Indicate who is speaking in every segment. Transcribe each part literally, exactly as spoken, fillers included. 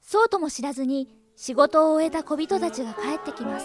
Speaker 1: そうとも知らずに仕事を終えた小人たちが帰ってきます。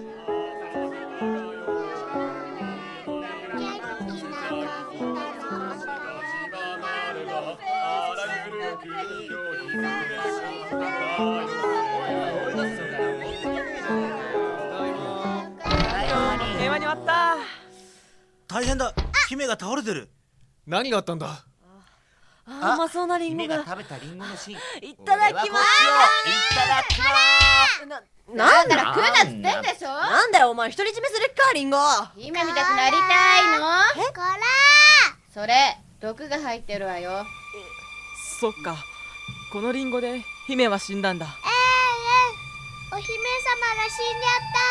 Speaker 2: 平和に終わった。
Speaker 3: 大変だ、姫が倒れてる。
Speaker 4: 何があったんだ。
Speaker 2: あ、甘そうなリンゴが。
Speaker 5: 姫が食べたリンゴの芯。
Speaker 2: いただきます。
Speaker 5: いただきま
Speaker 2: ーす。なんだ
Speaker 6: 食うなっつってんでしょ。
Speaker 2: なんだよお前、独り占めするっかリンゴ。
Speaker 6: 姫みたくなりたいの？
Speaker 7: え？こら
Speaker 6: ー。それ毒が入ってるわよ。
Speaker 2: そっか、このリンゴで姫は死んだんだ。
Speaker 7: えーえん、お姫様が死んじゃった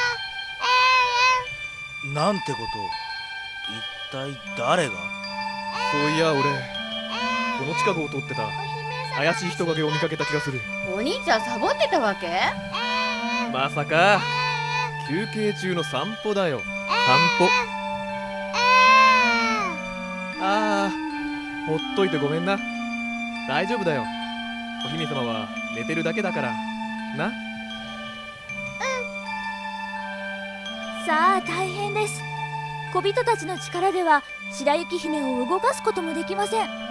Speaker 7: 。えーえん。
Speaker 3: なんてこと。一体誰が。
Speaker 4: そういや俺この近くを通ってた怪しい人影を見かけた気がする。
Speaker 6: お兄ちゃんサボってたわけ？
Speaker 4: まさか休憩中の散歩だよ。散歩。ああ、ほっといてごめんな。大丈夫だよ。お姫様は寝てるだけだからな。うん。
Speaker 1: さあ大変です。小人たちの力では白雪姫を動かすこともできません。